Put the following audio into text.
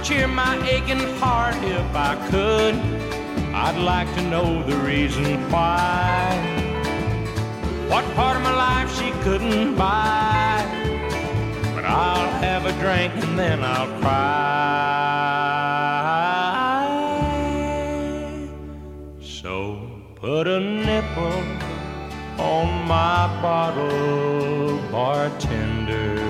cheer my aching heart if I could. I'd like to know the reason why. What part of my life she couldn't buy. But I'll have a drink and then I'll cry. So put a nipple on my bottle, bartender.